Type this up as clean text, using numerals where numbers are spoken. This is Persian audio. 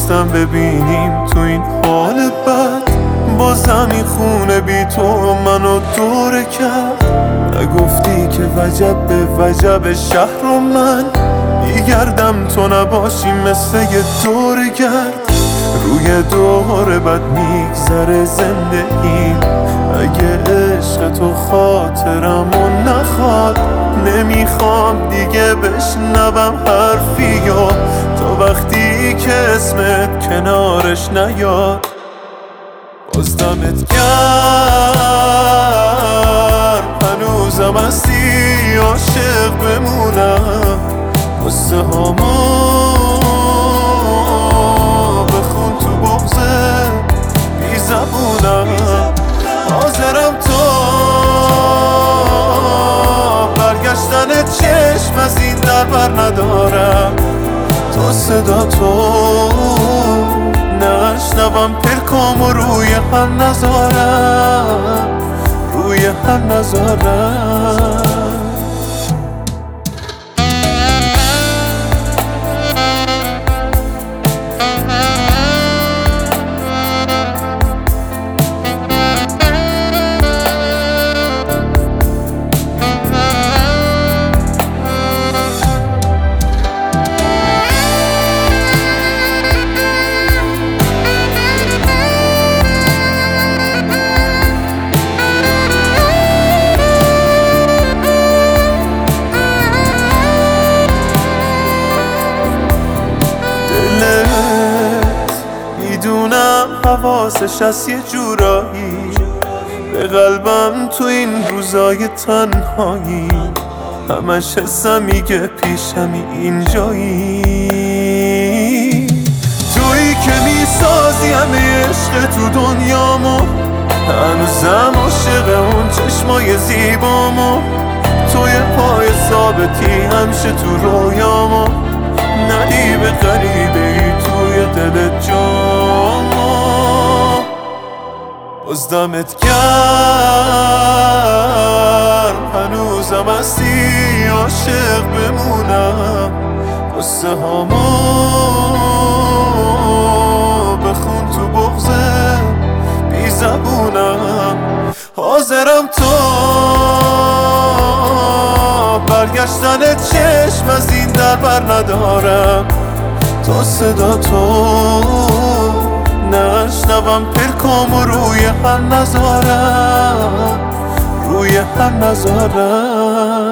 نداشتم ببینیم تو این حال بد. با زمین خونه بی تو منو دوره کرد. نگفتی که وجب به وجب شهر و من میگردم تو نباشی مثل یه دوره گرد. روی دور بد میگذره زندگی. اگه عشق تو خاطرمو نخواد نمیخوام دیگه بشنوم حرفیو تا وقتی که اسمت کنارش نیاد. باز دمت گرم هنوزم هستی عاشق بمونم. قصه هامو بخون تو بغضه بی زبونم. حاضرم تو برگشتن چشم از این در بر ندارم. تا صدا تو نشنوم پلکامو روی هم نذارم. روی هم نذارم. میدونم حواسش از یه جورایی به قلبم تو این روزای تنهایی. همش حسم میگه پیشمی اینجایی. تویی که میسازی همه عشق تو دنیامو. هنوزم عاشق اون چشمای زیبامو. توی پای ثابتی همیشه تو رویامو. ندیب غریبه ای توی دل جامو. باز دمت گرم هنوزم هستی عاشق بمونم. قصه هامو بخون تو بغضه بی زبونم. حاضرم تو برگشتن چشم از این در بر ندارم. تا صدا تو نشنوم پلکامو روی هم نذارم. روی هم نذارم.